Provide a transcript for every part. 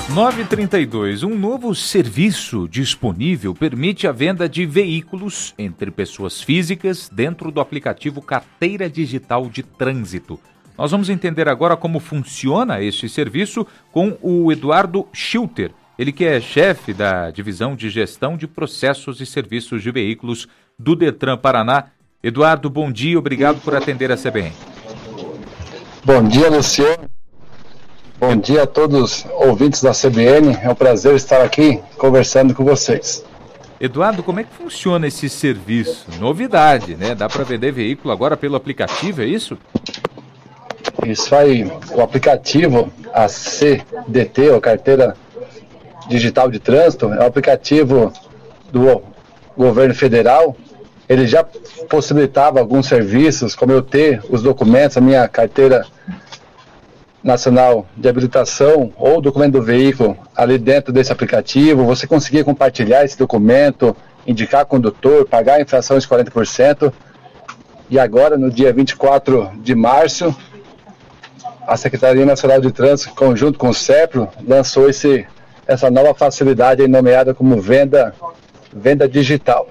9h32. Um novo serviço disponível permite a venda de veículos entre pessoas físicas dentro do aplicativo Carteira Digital de Trânsito. Nós vamos entender agora como funciona este serviço com o Eduardo Schilter, ele que é chefe da Divisão de Gestão de Processos e Serviços de Veículos do Detran Paraná. Eduardo, bom dia, obrigado por atender a CBN. Bom dia, Luciano. Bom dia a todos os ouvintes da CBN, é um prazer estar aqui conversando com vocês. Eduardo, como é que funciona esse serviço? Novidade, né? Dá para vender veículo agora pelo aplicativo, é isso? Isso aí, o aplicativo, a CDT, a Carteira Digital de Trânsito, é um aplicativo do governo federal. Ele já possibilitava alguns serviços, como eu ter os documentos, a minha carteira nacional de habilitação ou documento do veículo ali dentro desse aplicativo. Você conseguia compartilhar esse documento, indicar condutor, pagar a infração de 40%. E agora, no dia 24 de março, a Secretaria Nacional de Trânsito, conjunto com o SEPRO, lançou essa nova facilidade aí, nomeada como venda digital.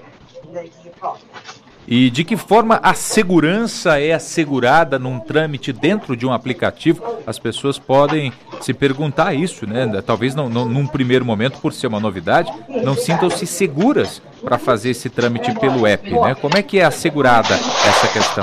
E de que forma a segurança é assegurada num trâmite dentro de um aplicativo? As pessoas podem se perguntar isso, né? Talvez num primeiro momento, por ser uma novidade, não sintam-se seguras para fazer esse trâmite pelo app, né? Como é que é assegurada essa questão?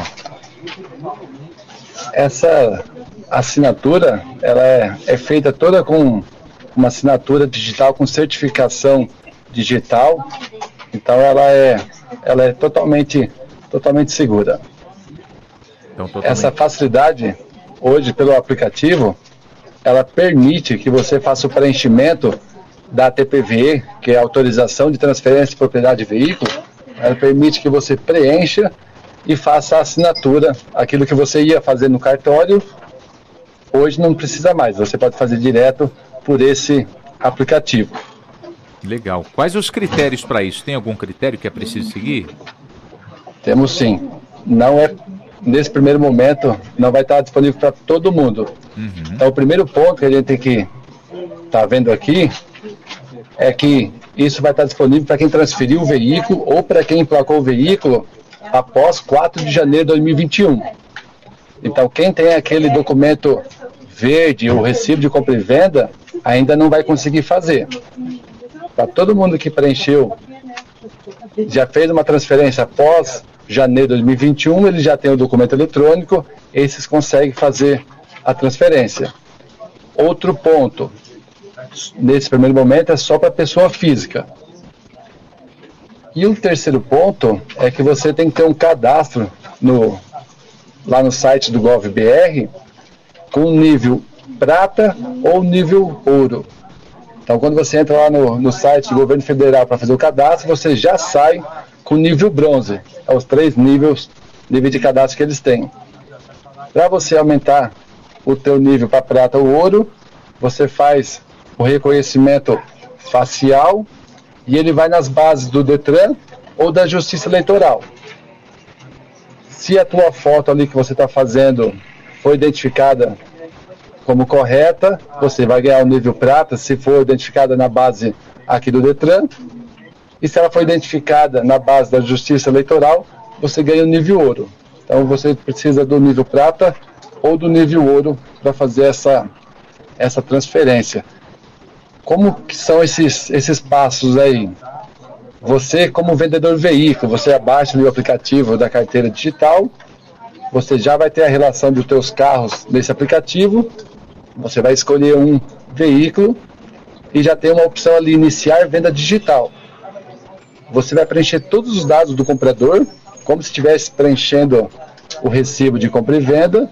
Essa assinatura, ela é feita toda com uma assinatura digital, com certificação digital. Então ela é totalmente segura. Então, essa facilidade, hoje pelo aplicativo, ela permite que você faça o preenchimento da TPVE, que é a autorização de transferência de propriedade de veículo. Ela permite que você preencha e faça a assinatura, aquilo que você ia fazer no cartório, hoje não precisa mais, você pode fazer direto por esse aplicativo. Legal. Quais os critérios para isso? Tem algum critério que é preciso seguir? Temos sim. Nesse primeiro momento, não vai estar disponível para todo mundo. Então, o primeiro ponto que a gente tem que estar vendo aqui é que isso vai estar disponível para quem transferiu o veículo ou para quem emplacou o veículo após 4 de janeiro de 2021. Então, quem tem aquele documento verde, o recibo de compra e venda, ainda não vai conseguir fazer. Para todo mundo que preencheu, já fez uma transferência após janeiro de 2021, ele já tem o documento eletrônico, esses conseguem fazer a transferência. Outro ponto, nesse primeiro momento, é só para pessoa física. E o terceiro ponto é que você tem que ter um cadastro lá no site do GovBR com nível prata ou nível ouro. Então, quando você entra lá no site do governo federal para fazer o cadastro, você já sai com nível bronze. É os 3 níveis de cadastro que eles têm. Para você aumentar o teu nível para prata ou ouro, você faz o reconhecimento facial e ele vai nas bases do Detran ou da Justiça Eleitoral. Se a tua foto ali que você está fazendo foi identificada como correta, você vai ganhar o nível prata, se for identificada na base aqui do Detran. E se ela for identificada na base da Justiça Eleitoral, você ganha o nível ouro. Então você precisa do nível prata ou do nível ouro para fazer essa transferência. Como que são esses passos aí? Você, como vendedor de veículo, você abaixa o aplicativo da carteira digital, você já vai ter a relação dos teus carros nesse aplicativo. Você vai escolher um veículo e já tem uma opção ali, iniciar venda digital. Você vai preencher todos os dados do comprador, como se estivesse preenchendo o recibo de compra e venda,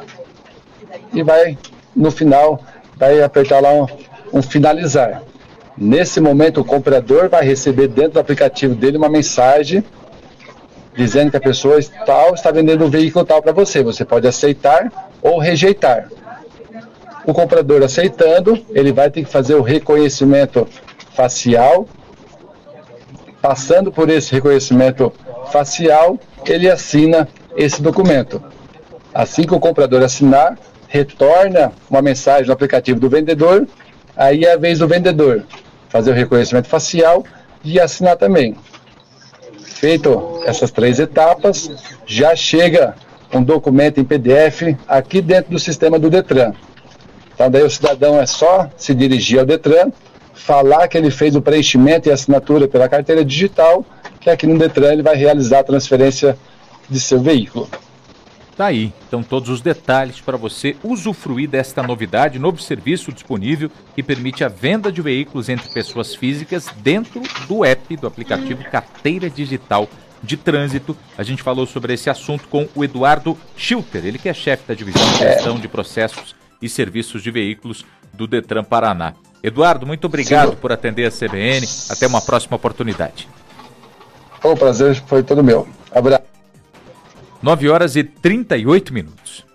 e vai, no final, vai apertar lá um finalizar. Nesse momento, o comprador vai receber dentro do aplicativo dele uma mensagem dizendo que a pessoa tal está vendendo um veículo tal para você. Você pode aceitar ou rejeitar. O comprador aceitando, ele vai ter que fazer o reconhecimento facial. Passando por esse reconhecimento facial, ele assina esse documento. Assim que o comprador assinar, retorna uma mensagem no aplicativo do vendedor Aí é a vez do vendedor fazer o reconhecimento facial e assinar também. Feito essas 3 etapas, já chega um documento em PDF aqui dentro do sistema do Detran. Então daí o cidadão é só se dirigir ao Detran, falar que ele fez o preenchimento e assinatura pela carteira digital, que aqui no Detran ele vai realizar a transferência de seu veículo. Tá aí, então todos os detalhes para você usufruir desta novidade, novo serviço disponível que permite a venda de veículos entre pessoas físicas dentro do app do aplicativo Carteira Digital de Trânsito. A gente falou sobre esse assunto com o Eduardo Schilter, ele que é chefe da divisão de gestão de processos e serviços de veículos do Detran Paraná. Eduardo, muito obrigado por atender a CBN, até uma próxima oportunidade. O prazer foi todo meu. Abraço. 9 horas e 38 minutos.